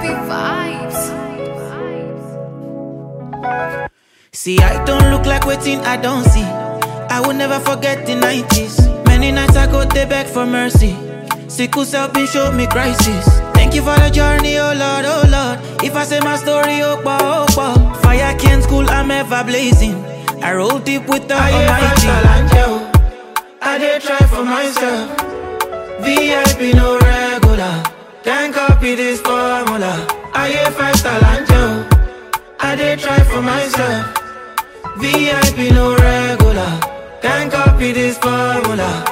See, I don't look like waiting, I don't see. I will never forget the 90s. Many nights I go there beg for mercy. Sickle self been show me crisis. Thank you for the journey, oh Lord, oh Lord. If I say my story, oh boy. Fire can't cool, I'm ever blazing. I roll deep with the Almighty. I did try for myself. VIP no regular. Can't copy this formula. I hear 5-star Angel. I did try for myself. VIP no regular. Can't copy this formula.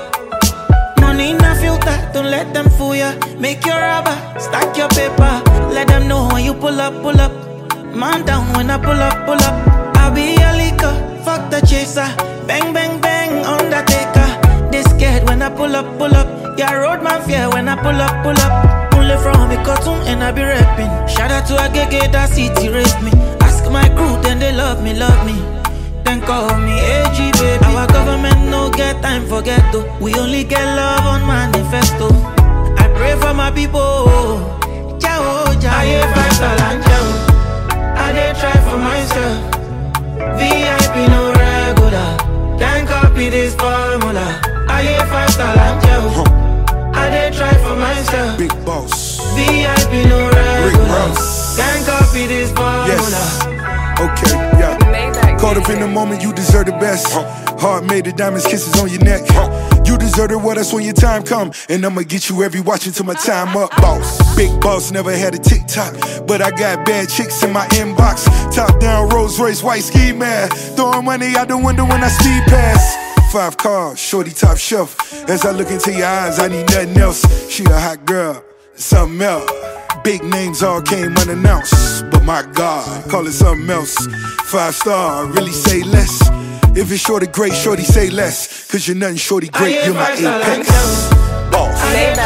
Money in a filter, don't let them fool ya. Make your rubber, stack your paper. Let them know when you pull up. Man down when I pull up. I'll be a leaker, fuck the chaser. Bang, bang, bang, Undertaker. They scared when I pull up. Yeah, road man fear when I pull up. Only from me cartoon and I be rapping. Shout out to Agege, that city raised me. Ask my crew, then they love me. Then call me AG, baby. Our government no get time for ghetto. We only get love on manifesto. I pray for my people. Ciao. I hear 5-star Angel. I did try for myself. VIP no regular. Can't copy this formula. I hear 5-star Angel. I did try for myself. Big boss. VIP no regular. Can't copy this formula. Yes. Okay, yeah. Caught up in the moment, you deserve the best. Heart made of diamonds, kisses on your neck. You deserve it, well, that's when your time come. And I'ma get you every watch until my time up. Boss, big boss, never had a TikTok, but I got bad chicks in my inbox. Top down, Rolls Royce, white ski mask. Throwing money out the window when I speed past. 5 cars, shorty top shelf. As I look into your eyes, I need nothing else. She a hot girl, something else. Big names all came unannounced, but my God, call it something else. 5-star, really say less. If it's shorty great, shorty say less. Cause you're nothing shorty great, you're my apex. Boss.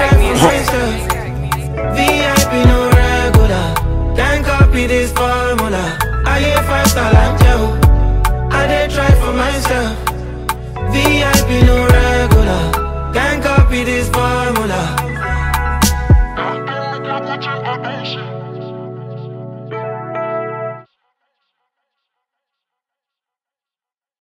VIP no regular. Can't copy this formula. I hear 5-star Angel. I did try for myself. VIP no